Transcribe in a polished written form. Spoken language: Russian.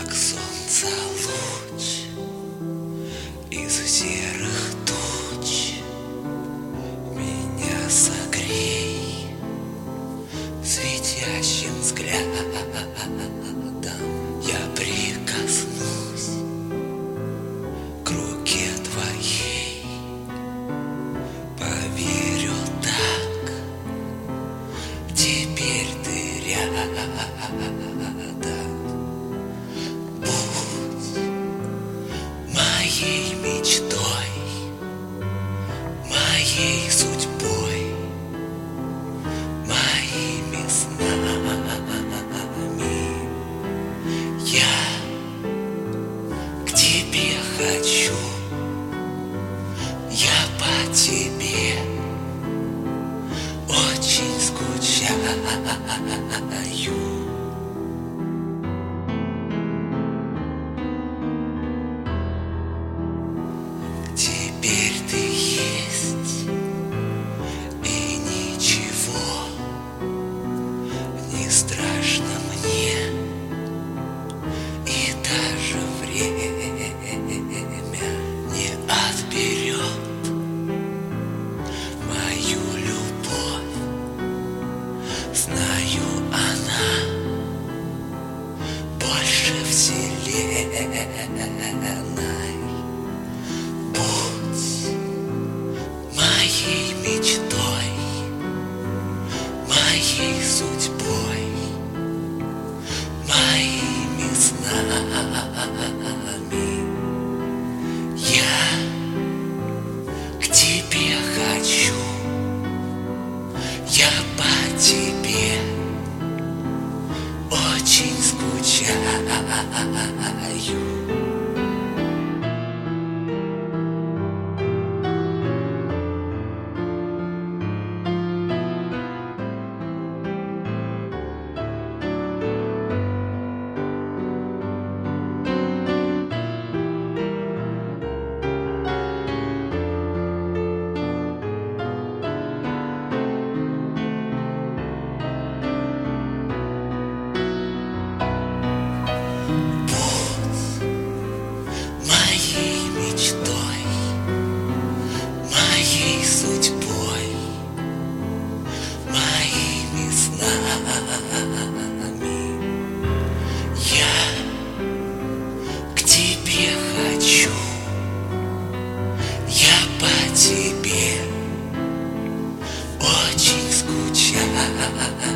как солнца луч из серых туч. Меня согрей светящим взглядом, я прикоснусь к руке твоей, поверю так, теперь ты рядом. Будь моей мечтой, моей судьбой, моими снами. Я к тебе хочу, я по тебе очень скучаю. Теперь ты есть, и ничего не страшно мне, и даже время не отберет мою любовь. Знаю, она больше вселенной. Будь моей мечтой, моей судьбой, моими снами. Я к тебе хочу, я по тебе очень скучаю. Моей мечтой, моей судьбой, моими снами. Я к тебе хочу, я по тебе очень скучаю.